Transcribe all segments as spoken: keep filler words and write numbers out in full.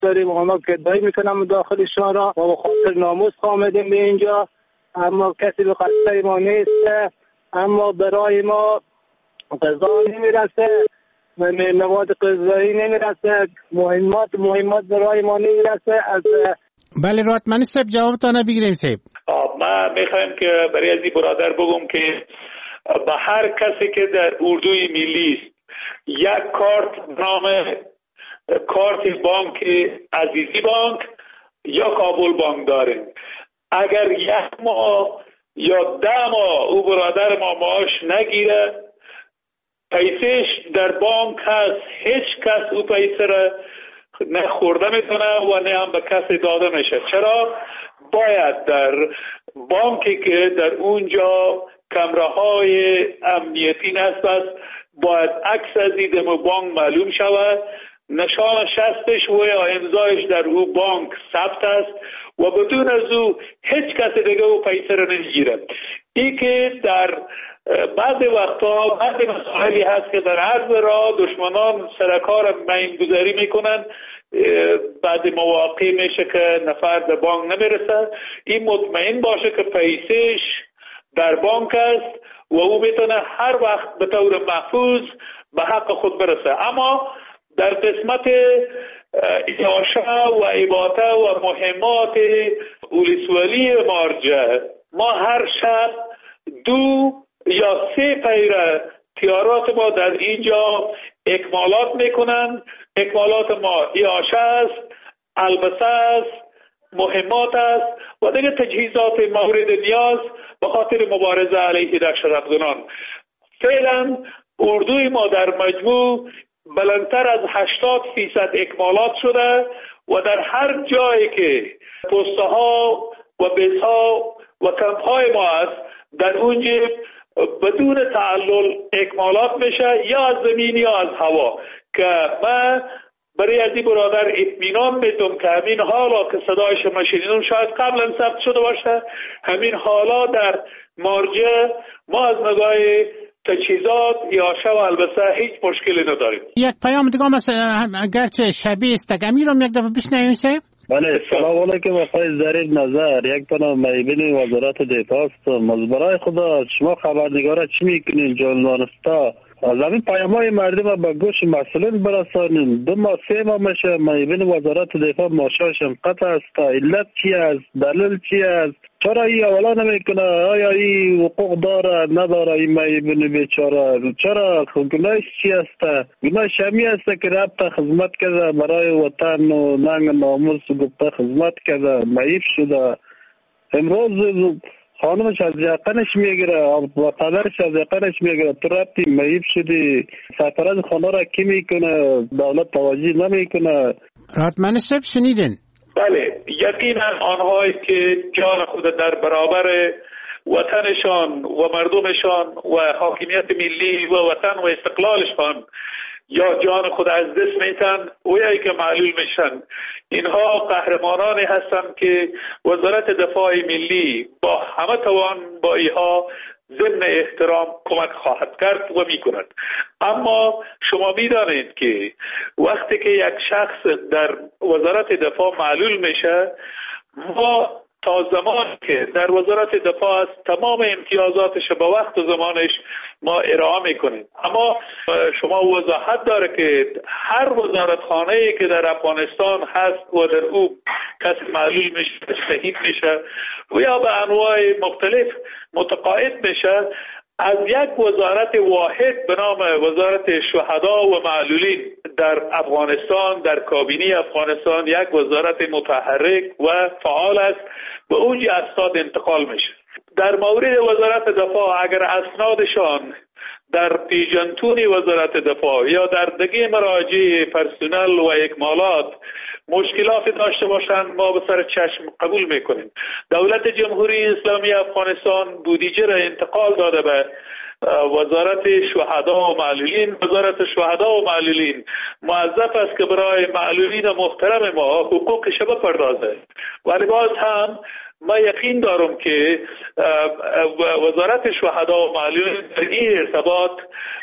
داریم، ما گدایی میکنم داخل شورا و به خاطر ناموس آمدیم به اینجا، اما کسی به قصد ما نیست. اما برای ما غذا نمیرسه، مواد غذایی نمیرسه، مهمات مهمات برای ما نمیرسه. از بله راتمنی صاحب جوابتان بگیریم صاحب. ما میخوایم که برای از این برادر بگم که به هر کسی که در اردوی ملی است یک کارت نام کارت بانک عزیزی بانک یا کابل بانک داریم، اگر یک ماه یا ده ماه او برادر ما معاش نگیره، پیسش در بانک هست، هیچ کس او پیسه را نه خورده میتونه و نه هم به کسی داده میشه. چرا؟ باید در بانکی که در اونجا کمره های امنیتی نصب است، باید عکس از این بانک معلوم شود، نشان شستش و یا امضایش در او بانک ثبت است و بدون از او هیچ کس دیگه او پیسه را نمیگیره. این که در بعض وقتا بعض مسائلی هست که در عرض راه دشمنان سرکار میانگذاری میکنن، بعض مواقع میشه که نفر در بانک نمیرسه، این مطمئن باشه که پیسش در بانک است و او میتونه هر وقت به طور محفوظ به حق خود برسه. اما در قسمت ایاشا و ایباته و مهمات اولیسوالی مارجه، ما هر شب دو یا سه پیره تیارات ما در اینجا اکمالات میکنن. اکمالات ما ایاشا است، البسه است، مهمات است و دیگه تجهیزات مورد نیاز به خاطر مبارزه علیه دهشت افغانان. فعلا اردوی ما در مجموع بلندتر از هشتاد فیصد اکمالات شده و در هر جایی که پسته ها و بیس ها و کمپ های ما است، در اونجا بدون تعلل اکمالات میشه، یا از زمین یا از هوا، که من برای از این برادر اطمینان میدم که همین حالا که صدایش ما شنیدم شاید قبلا ثبت شده باشه، همین حالا در مارجه ما از نگاه تجهیزات یا شو البته هیچ مشکلی نداریم. یک پیام دیگه مثلا گرچه شبیه است امیر هم یک دفعه بشنویم صاحب. بله سلام علیکم آقای ظریف نظر، یک پناه میبینی وزارت دفاع است. مزبرای خدا شما خبرنگارا چی میکنین جلوانستا از همین پیام های مردم به گوش مسئولین برسانین. دو ماه سه ماه میشه میبینی وزارت دفاع ماشاشم قطع است. علت چی است؟ دلیل چی است؟ چرا ای اولا نمیکنه؟ آیا ای حقوق داره نداره؟ ای میبینی بیچاره چرا؟ گناهش چی است؟ گناهش همی است که رفت خدمت کرده برای وطن و ننگ ناموس گفته خدمت کرده، معیب شده. امروز خانمش از یقنش میگیره و پدرش از یقنش میگیره، تو رفتی معیب شدی. سرپرست خانه را کی میکنه؟ دولت توجه نمیکنه. راتمنی صاحب شنیدین؟ بله یقینا آنهایی که جان خود در برابر وطنشان و مردمشان و حاکمیت ملی و وطن و استقلالشان یا جان خود از دست میتن و یا که معلول میشن، اینها قهرمانانی هستند که وزارت دفاع ملی با همه توان با اینها ضمن احترام کمک خواهد کرد و میکند. اما شما میدانید که وقتی که یک شخص در وزارت دفاع معلول میشه، ما تا زمان که در وزارت دفاع است تمام امتیازاتش به وقت و زمانش ما ارائه میکنیم. اما شما وضاحت داره که هر وزارتخانه‌ای که در افغانستان هست و در او کسی معلول میشه، شهید میشه و یا به انواع مختلف متقاعد میشه، از یک وزارت واحد به نام وزارت شهدا و معلولین در افغانستان، در کابینه افغانستان یک وزارت متحرک و فعال است، به اونجا اسناد انتقال میشه. در مورد وزارت دفاع اگر اسنادشان در پیجنتون وزارت دفاع یا در دیگه مراجع پرسنل و اکمالات مشکلات داشته باشند، ما به سر چشم قبول میکنیم. دولت جمهوری اسلامی افغانستان بودجه را انتقال داده به وزارت شهدا و معلولین. وزارت شهدا و معلولین موظف است که برای معلولین محترم ما حقوقش بپردازه، ولی باز هم ما یقین دارم که وزارت شهدا و معلولین در این ارتباط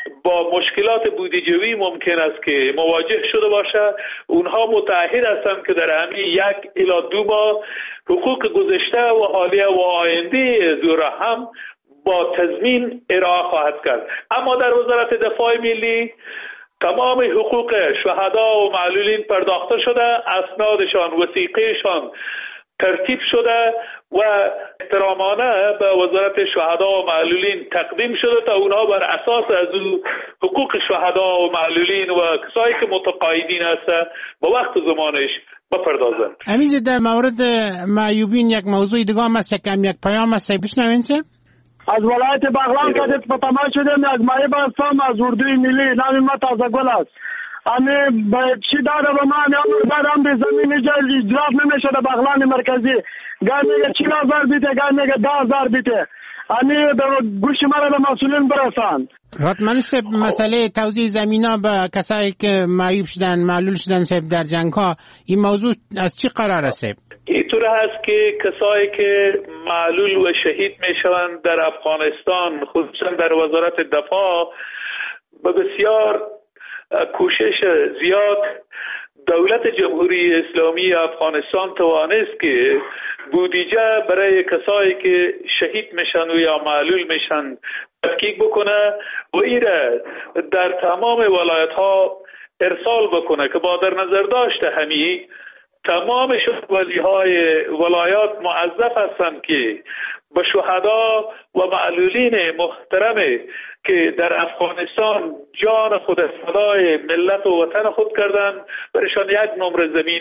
با مشکلات بودجه‌ای ممکن است که مواجه شده باشه. اونها متعهد هستند که در همین یک الی دو ماه حقوق گذشته و حالیه و آینده زوره هم با تضمین ارائه خواهد کرد. اما در وزارت دفاع ملی تمام حقوق شهدا و معلولین پرداخته شده، اسنادشان، وثیقهشان ترتیب شده و احترامانه به وزارت شهدا و معلولین تقدیم شده تا اونها بر اساس از حقوق شهدا و معلولین و کسایی که متقاعدین هستند با وقت و زمانش بپردازند. همینجا در مورد معیوبین یک موضوع دیگه هم است، یکم یک پیام است، بشنوین چه؟ از ولایت بغلان کدت به تماس شدم، یک معیوب هستم از اردوی ملی، نام ما تازه گل است. امی به چی داده به من دارم به زمین اجراف نمیشه در بغلان مرکزی. گاهی میگه چهل هزار بیته، گاهی میگه ده هزار بیته. امی به گوش مرا به مسئولین برسان. راتمن سب مسئله توزیع زمینا به کسایی که معیوب شدن، معلول شدن سب در جنگ ها، این موضوع از چی قرار است؟ اینطور هست که کسایی که معلول و شهید میشوند در افغانستان، خصوصا در وزارت دفاع، به بسیار کوشش زیاد دولت جمهوری اسلامی افغانستان توانست که بودجه برای کسایی که شهید میشن و یا معلول میشن تفکیک بکنه و ایره در تمام ولایت ها ارسال بکنه که با در نظر داشته همی تمام ولی های ولایات معذب هستند که به شهدا و معلولین محترم که در افغانستان جان خود فدای ملت و وطن خود کردن برشان یک نمره زمین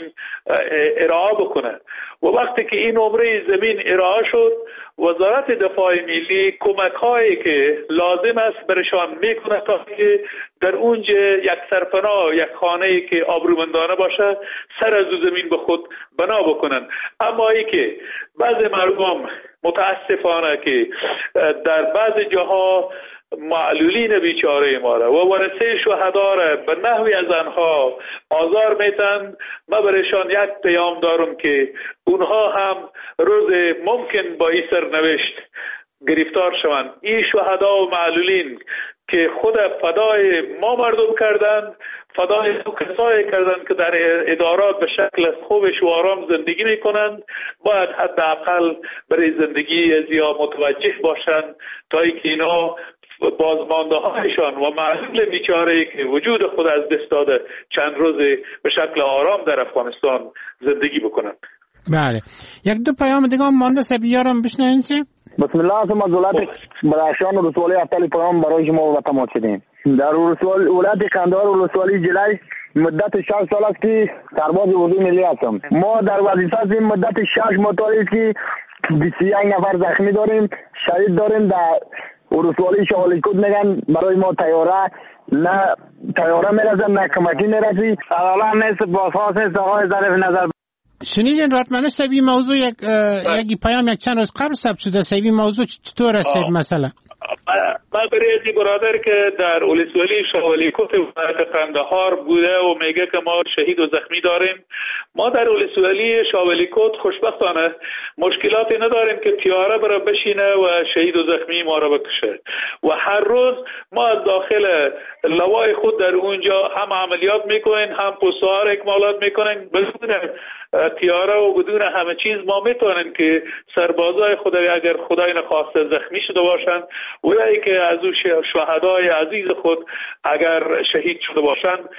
ارائه بکنه. و وقتی که این نمره زمین ارائه شد، وزارت دفاع ملی کمک هایی که لازم است برشان میکنه تا که در اونجا یک سرپناه، یک خانه که آبرومندانه باشه سر از زمین به خود بنا بکنن. اما ای که بعض مردم متاسفانه که در بعض جاها معلولین بیچاره ما را و ورثه شهدا را به نحوی از آنها آزار میتن، ما برشان یک پیام دارم که اونها هم روز ممکن با این سرنوشت گرفتار شوند. این شهدا و معلولین که خود فدای ما مردم کردند، فدای دو کسایی کردند که در ادارات به شکل خوبش و آرام زندگی میکنند، باید حداقل برای زندگی زیاد متوجه باشند تا اینکه اینا بازمانده هایشان و معلول بیچاره‌ای که وجود خود از دست داده چند روز به شکل آرام در افغانستان زندگی بکنند. بله، یک دو پیام دیگه هم مانده سبیارم بشنوین چه؟ بسم الله از ولایت براشان و رسولی افتالی پیام برای شما و تمام شدیم. در ولایت قندهار و رسولی جلای مدت شش سال است که سرباز اردوی ملی هستم. ما در وظیفه هستیم مدت شش ماه که بیست و یک نفر زخمی داریم، شهید داریم. در ورسوالی شوالیکوت میگن برای ما تیاره نه تیاره میرسن نه کمکی میرسی. اولا نیست بازخواست نیست آقای ظریف نظر. شنیدین راتمنش سبی موضوع یک یک پیام یک چند روز قبل ثبت شده. سبی موضوع چطور است مثلا؟ ما برای این برادر که در ولسوالی شوالیکوت ولایت قندهار بوده و میگه که ما شهید و زخمی داریم، ما در ولسوالی شوالیکوت خوشبختانه مشکلاتی نداریم که تیاره برای بشینه و شهید و زخمی ما را بکشه و هر روز ما از داخل لوای خود در اونجا هم عملیات میکنیم، هم پستوار اکمالات میکنیم. بدون تیاره و بدون همه چیز ما میتونیم که سربازای خود اگر خدای نخواسته زخمی شده باشند و یا که از او شهدای عزیز خود اگر شهید شده باشند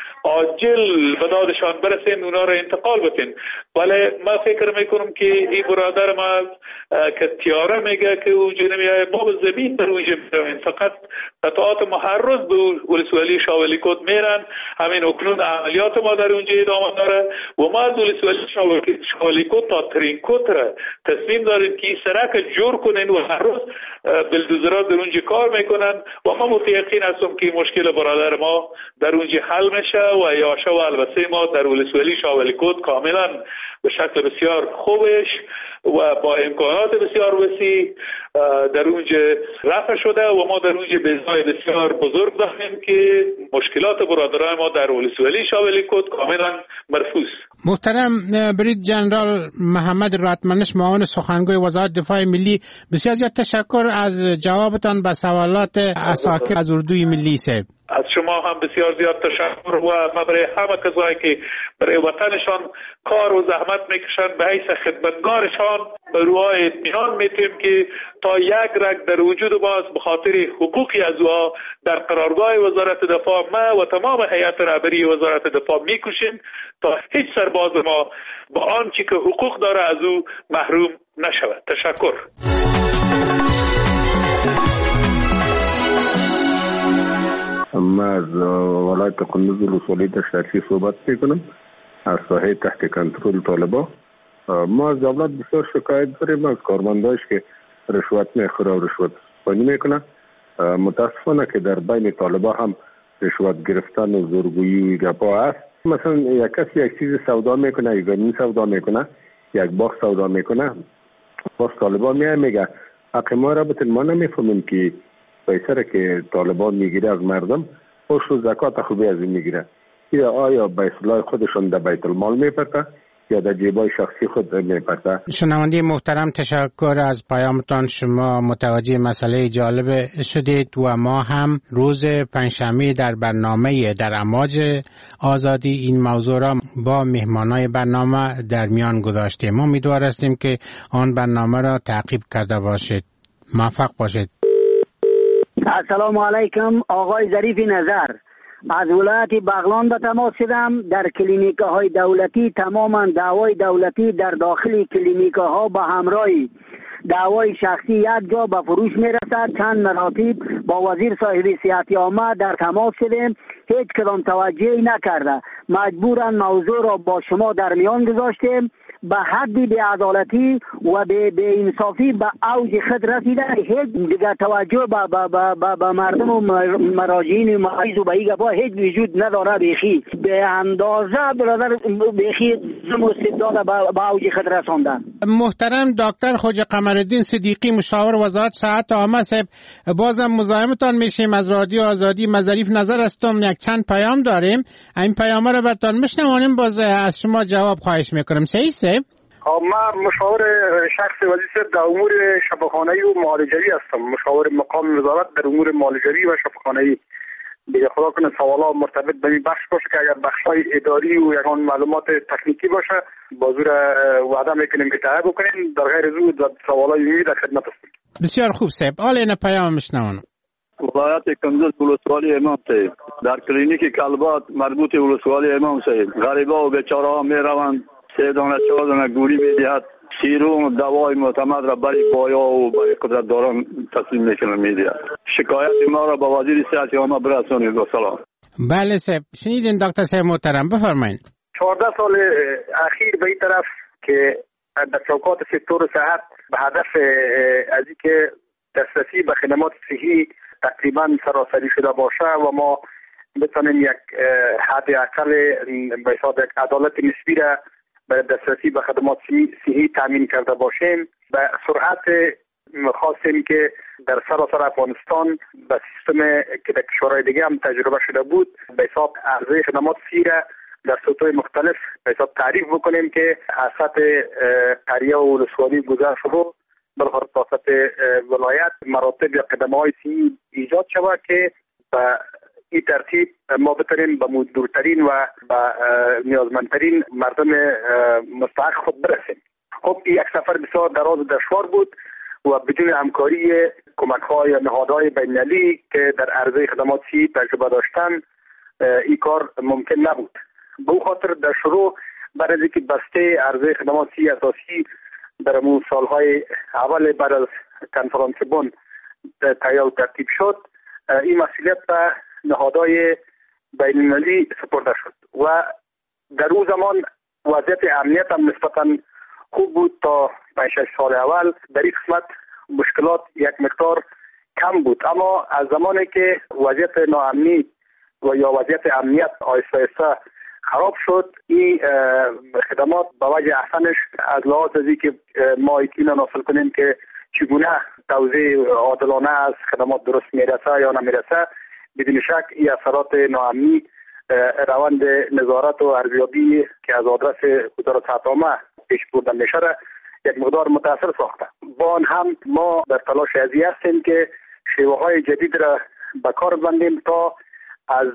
عاجل به دادشان برسیم، اونا را انتقال بتین. ولی ما فکر میکنم که این برادر ما که تیاره میگه که اونجا نمیای، ما به زمین در اونجا میرویم. فقط قطعات ما هر روز به ولسوالی شوالیکوت میرن، همین اکنون عملیات ما در اونجا ادامه داره و ما از ولسوالی شوالیکوت تا ترینکوت را تصمیم داریم که این سرک جور کنین و هر روز بلدوزرات در اونجا کار میکنن و ما متیقین هستم که مشکل برادر ما در اونجا حل میشه و یاشه و البسه ما در ولسوالی شوالیکوت کاملا به شکل بسیار خوبش و با امکانات بسیار وسیع در اونجا رفع شده و ما در اونجا بیزای بسیار بزرگ داریم که مشکلات برادران ما در ولسوالی شاولی کد کاملا مرفوض. محترم برید جنرال محمد راتمنش، معاون سخنگوی وزارت دفاع ملی، بسیار زیاد تشکر از جوابتان به سوالات اساکر از اردوی ملی صاحب. از شما هم بسیار زیاد تشکر و ما برای همه کسایی که برای وطنشان کار و زحمت میکشن به حیث خدمتگارشان به روهای اطمینان میتیم که تا یک رگ در وجود باز به خاطر حقوقی از او در قرارگاه وزارت دفاع ما و تمام هیئت رهبری وزارت دفاع میکشیم تا هیچ سرباز ما با آنچه که حقوق داره از او محروم نشود. تشکر. ما از ولایت قندوز ولسوالی تشریفی صحبت میکنم از ساحه تحت کنترل طالبا. ما از دولت بسیار شکایت داریم از کارمندایش که رشوت میخوره و رشوت ستانی میکنه. متاسفانه که در بین طالبا هم رشوت گرفتن و زورگویی و گپا هست. مثلا یک کسی یک چیز سودا میکنه، یک زمین سودا میکنه، یک باغ سودا میکنه، باز طالبا میای میگه حق ما را بتن. ما نمیفهمیم که پیسه را که طالبان میگیره از مردم خوش و زکات خوبی از این میگیره، یا آیا به اصلاح خودشون در بیت المال میپرته یا در جیبای شخصی خود میپرته. شنونده محترم، تشکر از پیامتان. شما متوجه مسئله جالب شدید و ما هم روز پنجشنبه در برنامه در امواج آزادی این موضوع را با مهمانای برنامه در میان گذاشتیم. ما امیدوار هستیم که آن برنامه را تعقیب کرده باشید. موفق باشید. السلام علیکم. آقای ظریف نظر از ولایت بغلان به تماس شدم. در کلینیک های دولتی تماما دعوای دولتی در داخل کلینیک ها با همراه دعوای شخصی یک جا به فروش می رسد. چند مراتب با وزیر صاحب صحت عامه در تماس شدیم، هیچ کدام توجهی نکرده. مجبورا موضوع را با شما در میان گذاشتیم. به حد بی‌عدالتی و به انصافی به اوج خود رسیده، هیچ دیگر توجه به با با با با مردم و مراجعین مایز و به این گپا هیچ وجود نداره. بیخی به اندازه برادر بیخی زم و استبداد به اوج خود رسانده. محترم دکتر خواجه قمرالدین صدیقی، مشاور وزارت صحت عامه صاحب، بازم مزاحمتان میشیم از رادیو آزادی. ظریف نظر هستم. یک چند پیام داریم، این پیام را براتون میشنوانیم، باز از شما جواب خواهش میکنم. صحیح صاحب؟ من مشاور شخص وزیر در امور شفاخانه‌ای و معالجوی هستم. مشاور مقام وزارت در امور معالجوی و شفاخانه‌ای. دیگه خدا کنه سوالا مرتبط به این بخش باشه که اگر بخش‌های اداری و یگان معلومات تکنیکی باشه بازور وعده میکنیم که تعهد بکنیم. در غیر از او سوالای عمومی در خدمت هستیم. بسیار خوب صاحب. حالا این پیام میشنوانم. ولایت کندوز ولسوالی امام صاحب، در کلینیک کلبات مربوط ولسوالی امام صاحب غریبا و بیچاره ها میروند، سه دانه چهار دانه گولی میدهد، سیروم دوای معتمد را برای بایا و برای قدرتداران تسلیم میکنه میدهد. شکایت ما را با وزیر صحت عامه برسانید. و سلام. بله صاحب، شنیدین دکتر صاحب محترم، بفرمایید. چهارده سال اخیر به این طرف که در چوکات سکتور صحت به هدف از اینکه دسترسی به خدمات صحی تقریبا سراسری شده باشه و ما بتونیم یک حد اقل به حساب یک عدالت نسبی را برای دسترسی به خدمات صحی تامین کرده باشیم، به سرعت خواستیم که در سراسر افغانستان به سیستم که در کشورهای دیگه هم تجربه شده بود به حساب عرضه خدمات صحی را در سطوح مختلف به حساب تعریف بکنیم که از سطح قریه و ولسوالی گذر شده بلخص تا سطح ولایت مراتب یا قدم‌های صحی ایجاد شود که به این ترتیب ما بتونیم به دورترین و به نیازمندترین مردم مستحق خود برسیم. خب این یک سفر بسیار دراز و دشوار بود و بدون همکاری کمک‌های یا نهادهای بین‌المللی که در عرضه خدمات صحی تجربه داشتن این کار ممکن نبود. به او خاطر در شروع بعد از اینکه بسته عرضه خدمات صحی اساسی در امون سالهای اول بعد از کنفرانس بن تهیه و ترتیب شد، این مسئولیت به نهادهای بین‌المللی سپرده شد و در اون زمان وضعیت امنیت هم نسبتاً خوب بود. تا پنج شش سال اول در این قسمت مشکلات یک مقدار کم بود، اما از زمانی که وضعیت ناامنی و یا وضعیت امنیت آهسته آهسته خراب شد. این خدمات با وجه احسنش از لحاظ ازی که ما یقینا حاصل کنیم که چگونه توزیع عادلانه از خدمات درست میرسه یا نمیرسه، بدون شک این اثرات ناامنی روند نظارت و ارزیابی که از آدرس وزارت صحت‌عامه پیش برده میشه یک مقدار متاثر ساخته. با آن هم ما در تلاش ازی هستیم که شیوه های جدید را به کار بندیم تا از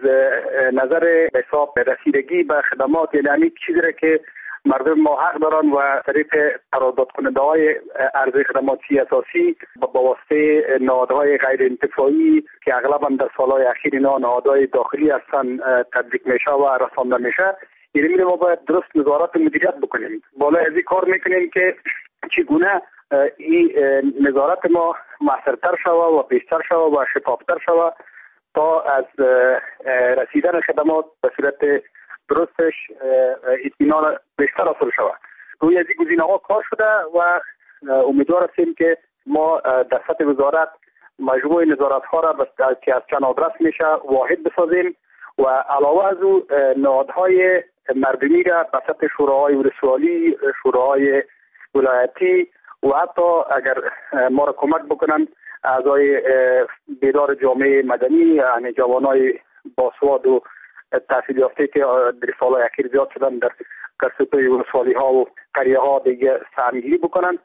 نظر حساب رسیدگی به خدمات، یعنی چیزی را که مردم ما حق دارن و طریق قرارداد کننده های عرضه خدماتی اساسی با واسطه نهادهای غیر انتفاعی که اغلبا در سالهای اخیر اینا نهادهای داخلی هستن تطبیق میشه و رسانده میشه، یعنی ما باید درست نظارت و مدیریت بکنیم. بالا از این کار میکنیم که چگونه این نظارت ما موثرتر شوه و بیشتر شوه و شفافتر شوه تا از رسیدن خدمات به صورت درستش اطمینان بیشتر حاصل شود. روی از این گزینه‌ها کار شده و امیدوار هستیم که ما در سطح وزارت مجموعه نظارت‌ها را که از چند آدرس میشه واحد بسازیم و علاوه از او نهادهای مردمی را به سطح شوراهای ولسوالی، شوراهای ولایتی و حتی اگر ما را کمک بکنن اعضای بیدار جامعه مدنی، یعنی جوانای باسواد و تحصیل یافته که در سالهای اخیر زیاد شدن در کسب‌های ولسوالی ها و قریه ها دیگه سهمگیری بکنن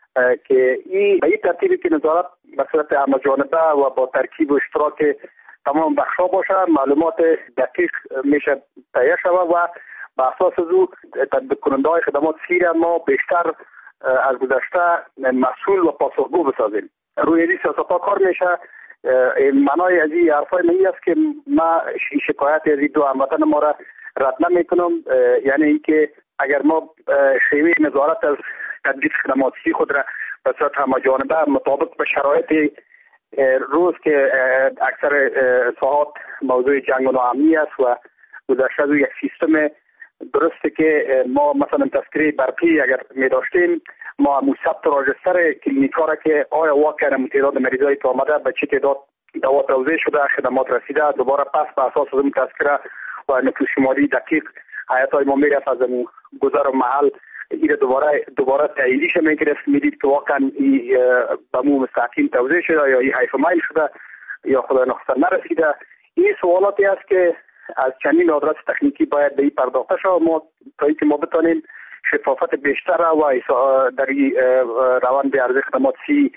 که این به این ترتیبی که نظارت به صورت همه‌جانبه و با ترکیب و اشتراک تمام بخش‌ها باشه، معلومات دقیق میشه تهیه شود و به اساس از او تطبیق کننده های خدمات سیر ما بیشتر از گذشته مسئول و پاسخگو بسازیم. روی این سیاست‌ها کار میشه. معنای از این حرفای من است که ما شکایت از این دو هموطن ما را رد نمیکنم، یعنی اینکه اگر ما شیوه نظارت از تطبیق خدماتی خود را به صورت همه‌جانبه مطابق به شرایط روز که اکثر ساعات موضوع جنگ و ناامنی است و گذشته از یک سیستم درسته که ما مثلا تذکره برقی اگر می داشتیم، ما ثبت راجستر کلینیکا را که آیا واقعا تعداد مریضایی که آمده به چه تعداد دوا توزیع شده، خدمات رسیده، دوباره پس به اساس اون تذکره و نفوس شماری دقیق حیاتای ما میرفت از اون گذر و محل این دوباره دوباره تاییدیش میگرفت، میدید که واقعا این به مو مستقیم توزیع شده یا این حیف مایل شده یا خدا نخسته نرسیده. این سوالاتی است که از چندین آدرس تکنیکی باید به این پرداخته شود ما تا اینکه ما بتانیم شفافیت بیشتر و در این روند عرضه خدماتی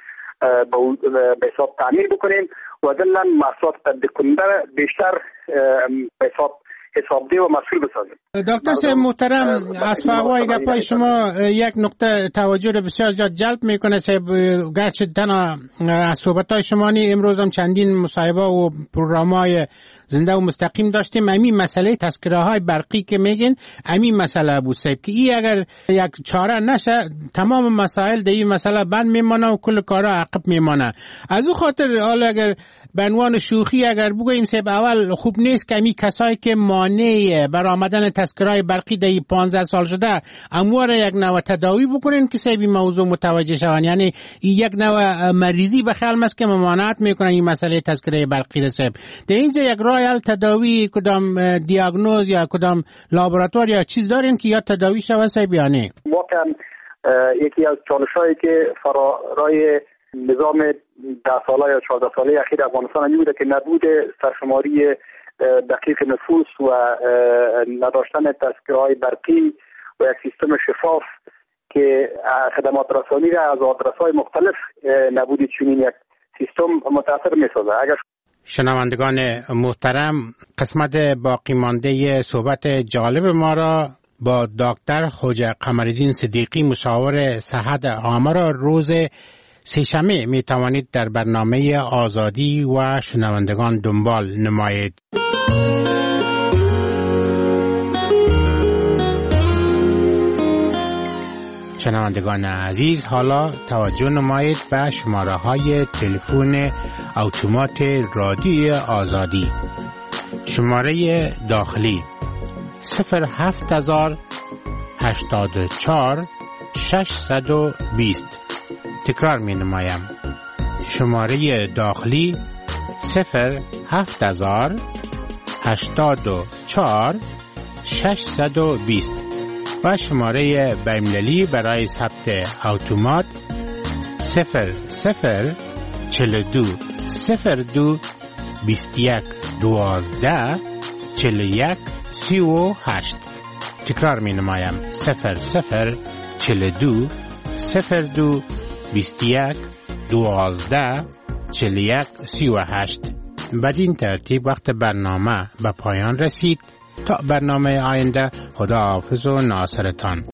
به حساب تعمیر بکنیم و ضمناً محصولات تطبیق کننده بیشتر به حساب حسابدهی و مسئول بسازیم. دکتر صاحب محترم، از فوای گپای شما یک نقطه توجه رو بسیار زیاد جلب میکنه صاحب، گرچه تنها از صحبت‌های شما نی امروز هم چندین مصاحبه و پروگرام‌های زنده و مستقیم داشتیم. همین مسئله تذکره‌های برقی که میگین همین مسئله بود صاحب که این اگر یک چاره نشه تمام مسائل در این مسئله بند میمانه و کل کارا عقب میمانه. از اون خاطر حالا اگر به عنوان شوخی اگر بگوییم صاحب اول خوب نیست که همین کسایی که مانع بر آمدن تذکره‌های برقی در پانزده سال شده اموار یک نوع تداوی بکنین که صاحب این موضوع متوجه شون، یعنی این یک نوع مریضی به خلم است که ممانعت میکنه این مسئله تذکره برقی رسب. در اینجا یک راه حل تداوی کدام دیاگنوز یا کدام لابراتوار یا چیز دارین که یا تداوی شود صاحب یا نه؟ واقعا یکی از چالش‌هایی که فرارای نظام ده ساله یا چهارده ساله اخیر افغانستان این بوده که نبود سرشماری دقیق نفوس و نداشتن تذکره‌های برقی و یک سیستم شفاف که خدمات رسانی را از آدرس‌های مختلف نبود چنین یک سیستم متاثر می‌سازه. اگر شنوندگان محترم، قسمت باقی مانده صحبت جالب ما را با دکتر خواجه قمرالدین صدیقی مشاور صحت عامه را روز سه‌شنبه می توانید در برنامه آزادی و شنوندگان دنبال نمایید. شنوندگان عزیز، حالا توجه نمایید به شماره های تلفن اتومات رادیوی آزادی. شماره داخلی صفر هفت هزار هشتاد و چهار ششصد و بیست. تکرار می نمایم. شماره داخلی صفر هفت هزار هشتاد و چهار ششصد و بیست و شماره بین‌المللی برای ثبت اتومات صفر صفر چهل و دو صفر دو بیست و یک دوازده چهل و یک سی و هشت. تکرار می نمایم صفر صفر چهل و دو صفر دو بیست و یک دوازده چهل و یک سی و هشت. بدین ترتیب وقت برنامه به پایان رسید. تا برنامه آینده، خدا حافظ و ناصرتان.